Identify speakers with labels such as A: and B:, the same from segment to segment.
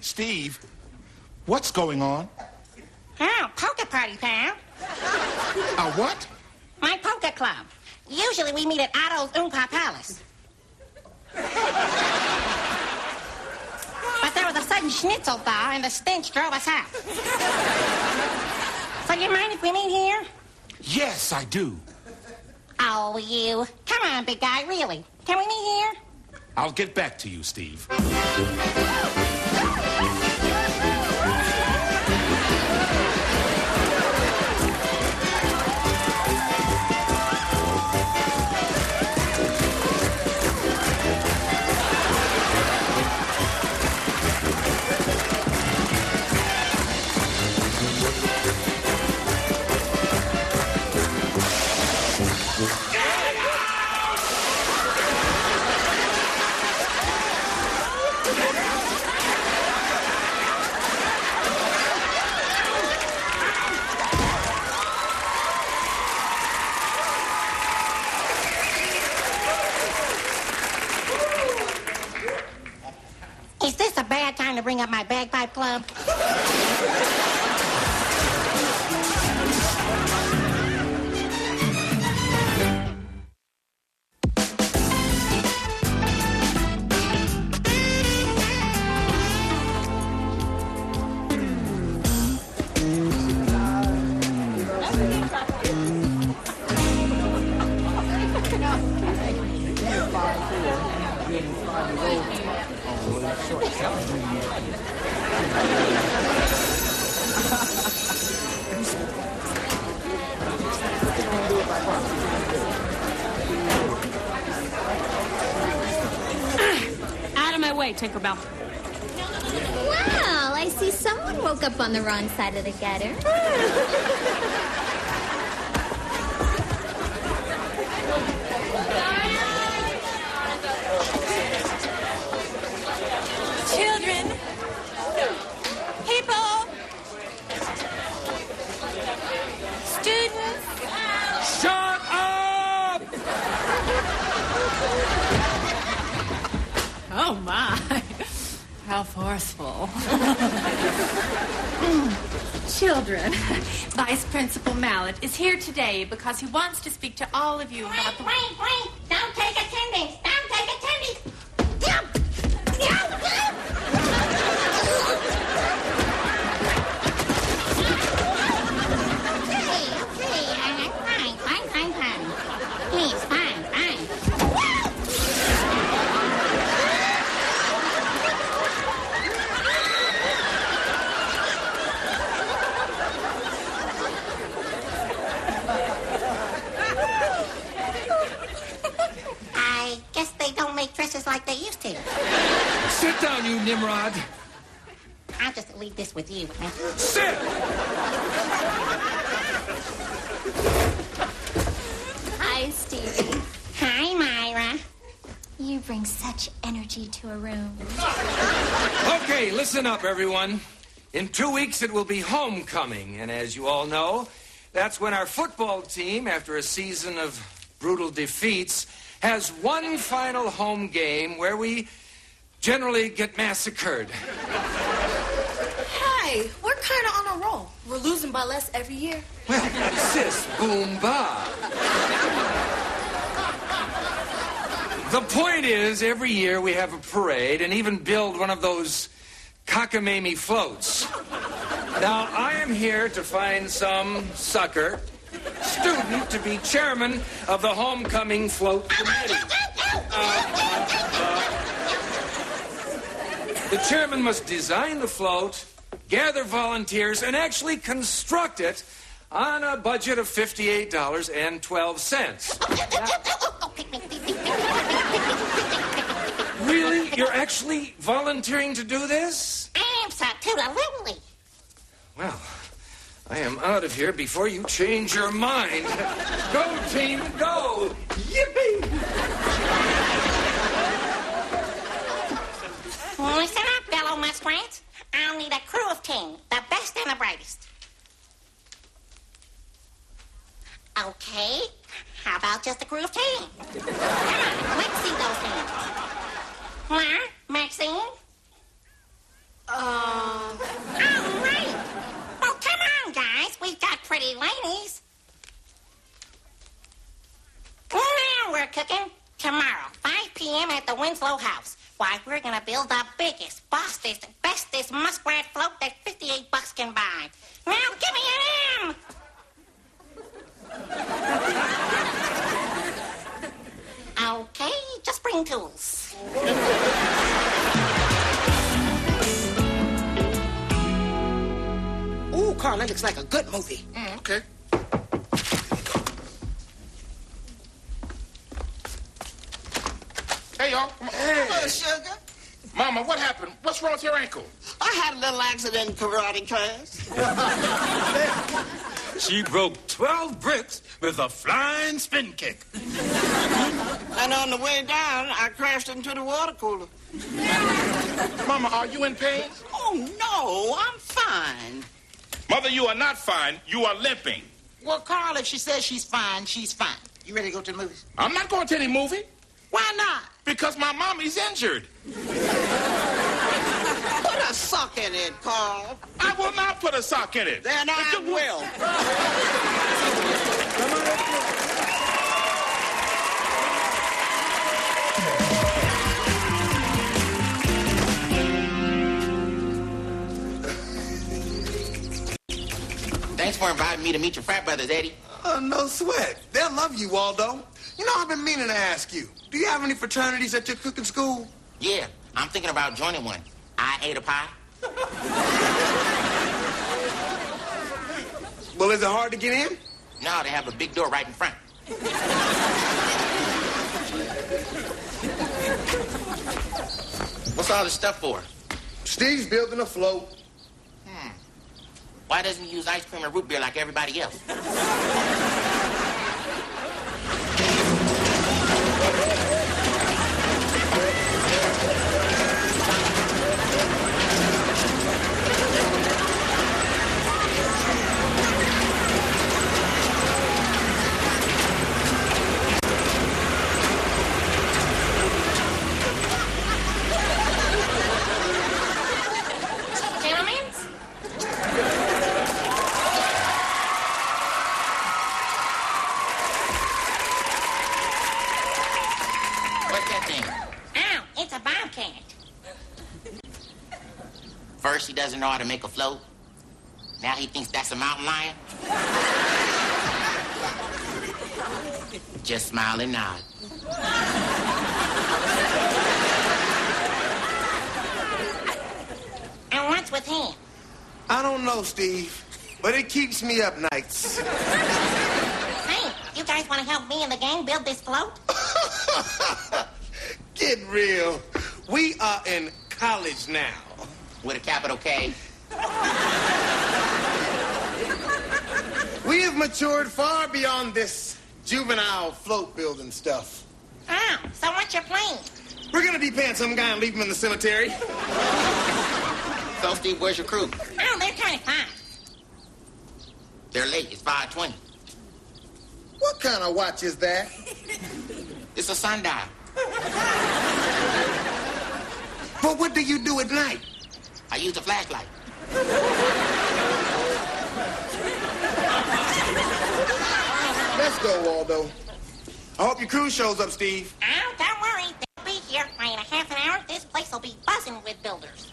A: Steve, what's going on?
B: Oh, poker party, pal.
A: A what?
B: My poker club. Usually we meet at Otto's Oompa Palace. But there was a sudden schnitzel thaw and the stench drove us out. So do you mind if we meet here?
A: Yes, I do.
B: Oh, you. Come on, big guy, really. Can we meet here?
A: I'll get back to you, Steve.
B: Is this a bad time to bring up my bagpipe club?
C: Out of my way, Tinkerbell.
D: Well, I see someone woke up on the wrong side of the gutter.
E: Children, people, students.
F: Shut up!
C: Oh, my. How forceful.
E: Children, Vice Principal Mallet is here today because he wants to speak to all of you about the...
B: Wait. Don't take attendance. Don't take attendance. Okay. Fine. Please, fine. I guess they don't make dresses like they used to.
F: Sit down, you Nimrod.
B: I'll just leave this with you.
F: Sit!
D: Hi, Stevie.
B: Hi, Myra.
D: You bring such energy to a room.
F: Okay, listen up, everyone. In 2 weeks, it will be homecoming. And as you all know, that's when our football team, after a season of brutal defeats, has one final home game where we generally get massacred.
G: Hey, we're kind of on a roll. We're losing by less every year.
F: Well, sis, boom, ba. The point is, every year we have a parade and even build one of those cockamamie floats. Now, I am here to find some sucker student to be chairman of the homecoming float committee. The chairman must design the float, gather volunteers, and actually construct it on a budget of $58.12. Really? You're actually volunteering to do this?
B: Absolutely.
F: Well, I am out of here before you change your mind. Go, team, go! Yippee!
B: Listen up, fellow muskrats. I'll need a crew of 10, the best and the brightest. Okay, how about just a crew of 10? Come on, let's see those hands. Lara, Maxine? house. Why, we're gonna build the biggest, fastest, bestest muskrat float that $58 can buy. Now give me an M! Okay, just bring tools.
H: Ooh, Carl, that looks like a good movie.
A: Okay. Hey, y'all. Come on.
H: Hello, sugar.
A: Mama, what happened? What's wrong with your ankle?
H: I had a little accident in karate class.
I: She broke 12 bricks with a flying spin kick.
H: And on the way down, I crashed into the water cooler.
A: Mama, are you in pain?
H: Oh, no, I'm fine.
A: Mother, you are not fine. You are limping.
H: Well, Carl, if she says she's fine, she's fine. You ready to go to the movies?
A: I'm not going to any movie
H: Why not?
A: because my mommy's injured.
H: Put a sock in it, Carl.
A: I will not put a sock in it.
H: Then I will.
B: Thanks for inviting me to meet your frat brothers, Eddie.
J: Oh, no sweat. They'll love you, Waldo. You know, I've been meaning to ask you. Do you have any fraternities at your cooking school?
B: Yeah, I'm thinking about joining one. I ate a pie.
J: Well, is it hard to get in?
B: No, they have a big door right in front. What's all this stuff for?
J: Steve's building a float.
B: Why doesn't he use ice cream and root beer like everybody else? First, he doesn't know how to make a float. Now he thinks that's a mountain lion. Just smile and nod. And what's with him?
J: I don't know, Steve, but it keeps me up nights.
B: Hey, you guys want to help me and the gang build this float?
J: Get real. We are in college now.
B: With a capital K.
J: We have matured far beyond this juvenile float building stuff.
B: Oh, so what's your plan?
J: We're gonna depant some guy and leave him in the cemetery.
B: So, Steve, where's your crew? Oh, they're kind of fine. They're late. It's 5:20.
J: What kind of watch is that?
B: It's a sundial.
J: But what do you do at night?
B: I use a flashlight.
J: Let's go, Waldo. I hope your crew shows up, Steve.
B: Oh, don't worry. They'll be here in a half an hour. This place will be buzzing with builders.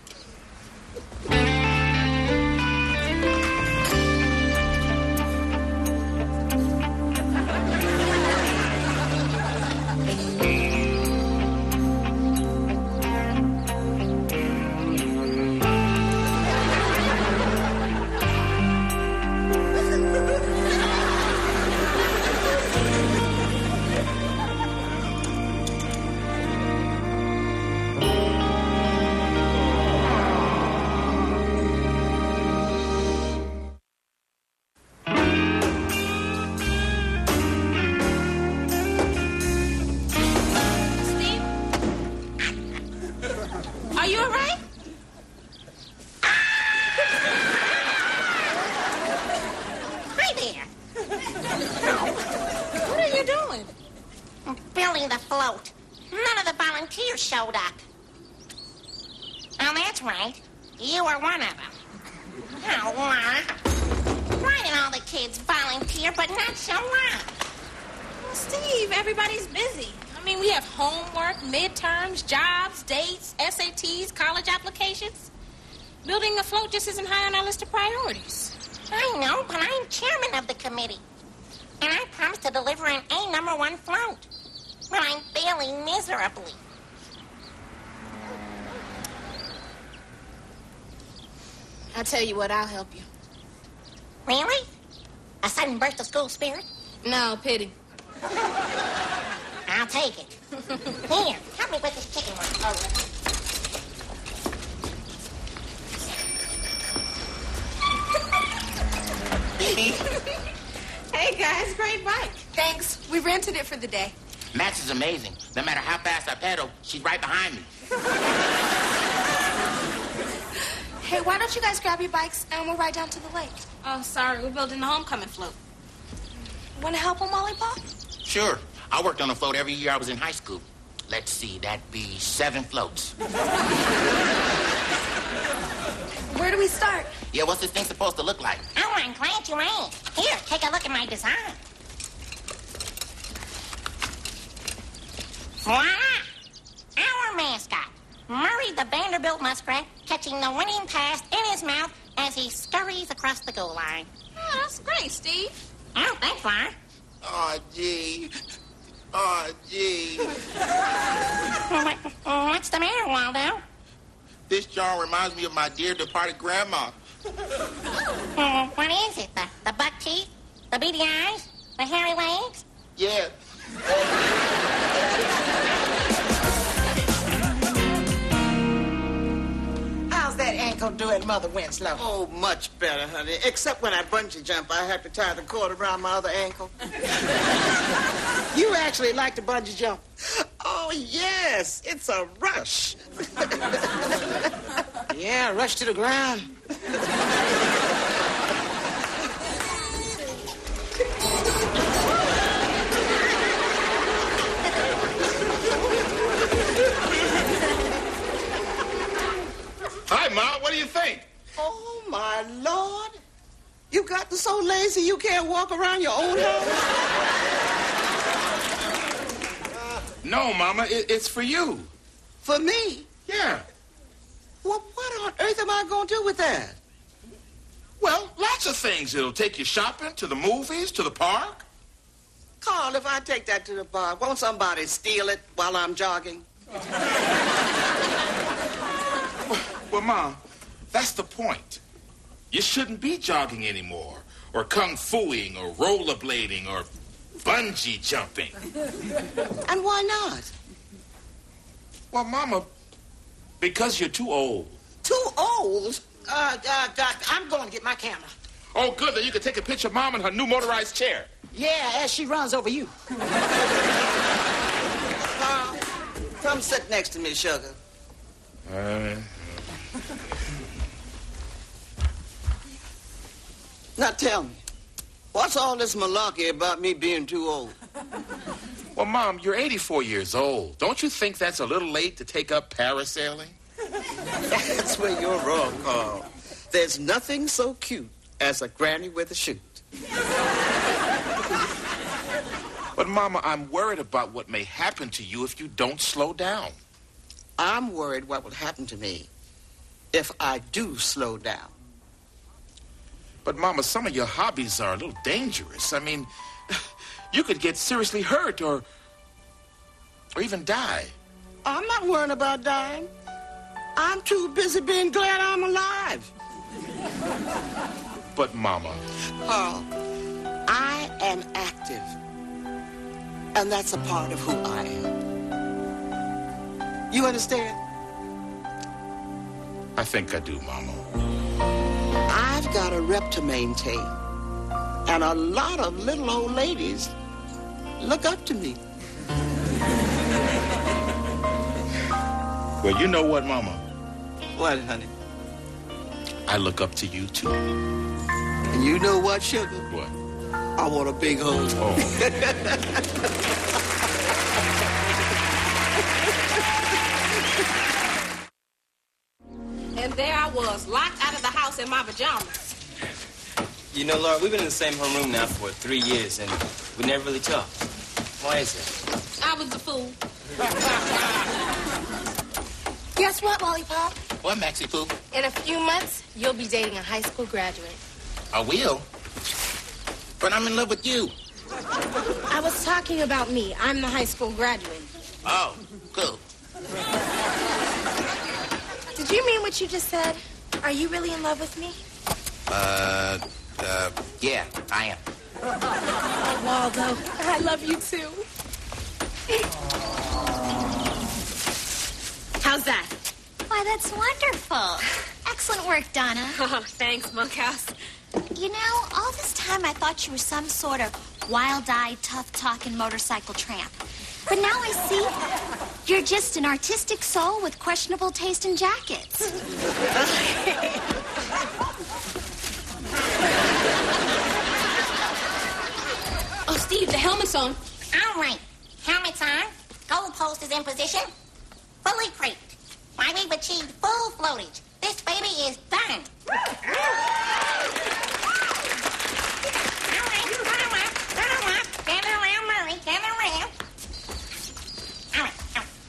B: Showed up. Oh, that's right. You were one of them. Oh, Laura. Why did all the kids volunteer but not show up?
G: Well, Steve, everybody's busy. I mean, we have homework, midterms, jobs, dates, SATs, college applications. Building a float just isn't high on our list of priorities.
B: I know, but I'm chairman of the committee. And I promised to deliver an A #1 float. But I'm failing miserably.
G: I'll tell you what, I'll help you.
B: Really? A sudden burst of school spirit?
G: No, pity.
B: I'll take it. Here, help me with this chicken one.
G: Hey, guys, great bike. Thanks. We rented it for the day.
H: Max is amazing. No matter how fast I pedal, she's right behind me.
G: Hey, why don't you guys grab your bikes and we'll ride down to the lake? Oh, sorry. We're building the homecoming float. Want to help him, Molly Pop?
H: Sure. I worked on a float every year I was in high school. Let's see, that'd be 7 floats.
G: Where do we start?
H: Yeah, what's this thing supposed to look like?
B: Oh, I'm glad you asked. Here, take a look at my design. Voila! Our mascot, Murray the Vanderbilt muskrat, catching the winning pass in his mouth as he scurries across the goal line.
G: Oh, that's great, Steve.
B: Oh, thanks, Laura.
H: Oh, gee. Oh, gee.
B: What's the matter, Waldo?
H: This jar reminds me of my dear departed grandma.
B: What is it? The buck teeth? The beady eyes? The hairy legs?
H: Yeah.
K: How's that ankle doing, Mother Winslow?
H: Oh, much better, honey. Except when I bungee jump, I have to tie the cord around my other ankle.
K: You actually like to bungee jump?
H: Oh, yes. It's a rush.
K: Yeah, rush to the ground.
A: Hi, Ma. What do you think?
H: Oh, my Lord. You got so lazy you can't walk around your own house?
A: No, Mama. It's for you.
H: For me?
A: Yeah.
H: Well, what on earth am I going to do with that?
A: Well, lots of things. It'll take you shopping, to the movies, to the park.
H: Carl, if I take that to the park, won't somebody steal it while I'm jogging?
A: Well, Ma, that's the point. You shouldn't be jogging anymore, or kung fuing, or rollerblading, or bungee jumping.
H: And why not?
A: Well, Mama, because you're too old.
K: Too old? I'm going to get my camera.
A: Oh, good. Then you can take a picture of Mom in her new motorized chair.
K: Yeah, as she runs over you.
H: Carl, come sit next to me, sugar. Now tell me, what's all this malarkey about me being too old?
A: Well, Mom, you're 84 years old. Don't you think that's a little late to take up parasailing?
H: That's where you're wrong, Carl. There's nothing so cute as a granny with a chute.
A: But, Mama, I'm worried about what may happen to you if you don't slow down.
H: I'm worried what will happen to me if I do slow down.
A: But, Mama, some of your hobbies are a little dangerous. I mean, you could get seriously hurt or even die.
H: I'm not worrying about dying. I'm too busy being glad I'm alive.
A: But, Mama...
H: Carl, I am active. And that's a part of who I am. You understand?
A: I think I do, Mama.
H: I've got a rep to maintain. And a lot of little old ladies look up to me.
A: Well, you know what, Mama?
H: What, honey?
A: I look up to you, too.
H: And you know what, sugar?
A: What?
H: I want a big hug.
A: Oh.
G: And there I was, locked out of the house in my pajamas.
L: You know, Laura, we've been in the same homeroom now for 3 years, and we never really talked. Why is that?
G: I was the fool.
M: Guess what, Lollipop?
K: What, Maxie Poo?
M: In a few months, you'll be dating a high school graduate.
K: I will. But I'm in love with you.
M: I was talking about me. I'm the high school graduate.
K: Oh, cool.
M: Did you mean what you just said? Are you really in love with me?
K: Yeah, I am.
M: Oh, Waldo, I love you too. How's that?
D: Why, that's wonderful. Excellent work, Donna.
E: Oh, thanks, Monkhouse.
D: You know, all this time I thought you were some sort of wild-eyed, tough-talking motorcycle tramp. But now I see you're just an artistic soul with questionable taste in jackets.
G: Oh, Steve, the helmet's on.
B: All right. Helmets on. Goal post is in position. Fully creeped. Why, we've achieved full floatage. This baby is done. All right, run them up. Gather around Murray. Gather around. All right, all right.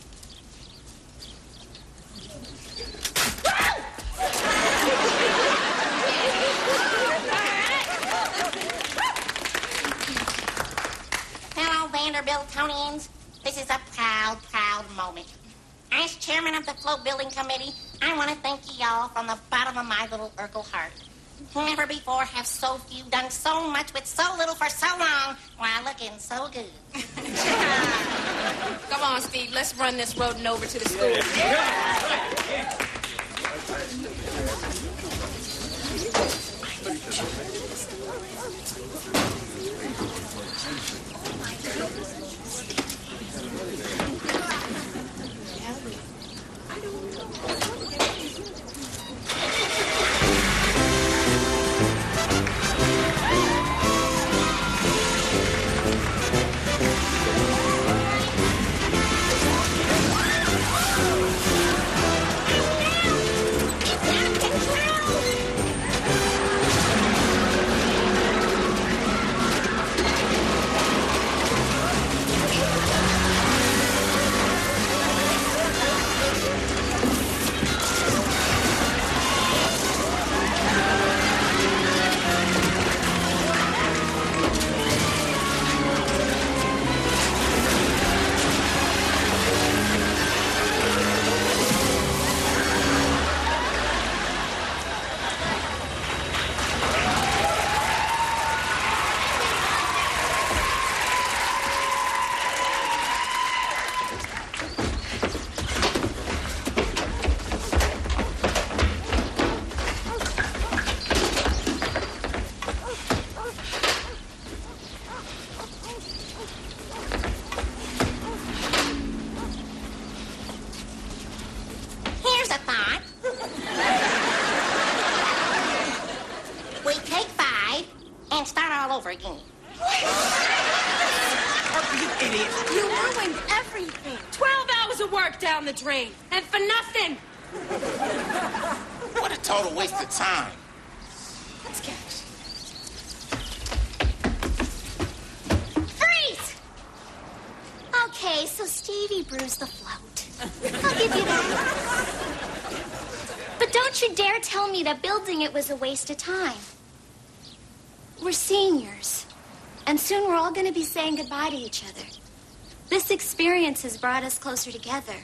B: Hello, Vanderbiltonians. This is a proud, proud moment. As chairman of the Float Building Committee, I want to thank you all from the bottom of my little Urkel heart. Never before have so few done so much with so little for so long while looking so good.
G: Come on, Steve. Let's run this road and over to the school.
B: Here's a thought. We take 5 and start all over again.
M: You idiot. You ruined everything.
E: 12 hours of work down the drain, and for nothing.
K: What a total waste of time.
M: Let's catch.
D: Freeze! Okay, so Stevie bruised the float. I'll give you that. But don't you dare tell me that building it was a waste of time. We're seniors, and soon we're all going to be saying goodbye to each other. This experience has brought us closer together.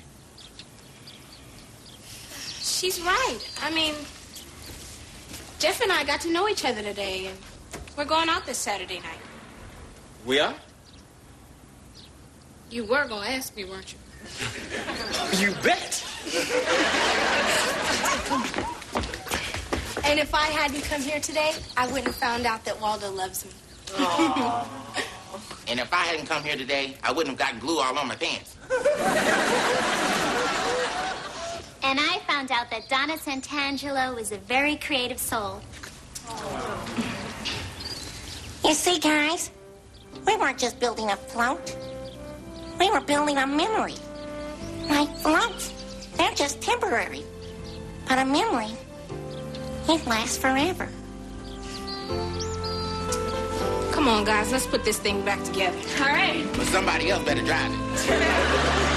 G: She's right. I mean, Jeff and I got to know each other today, and we're going out this Saturday night.
L: We are?
G: You were going to ask me, weren't you?
L: You bet.
M: And if I hadn't come here today, I wouldn't have found out that Waldo loves me.
K: And if I hadn't come here today, I wouldn't have gotten glue all on my pants.
D: And I found out that Donna Santangelo is a very creative soul.
B: You see, guys, we weren't just building a float. We were building a memory. Like floats, they're just temporary. But a memory, it lasts forever.
G: Come Come on, guys, let's put this thing back together.
C: All right.
K: But somebody else better drive it.